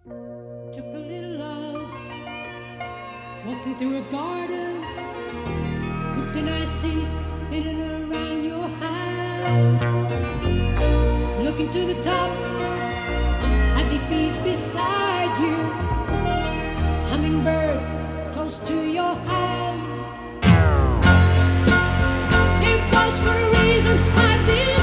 Took a little love, walking through a garden. What can I see in and around your house? Looking to the top as he feeds beside you. Hummingbird close to your hand. It was for a reason I did.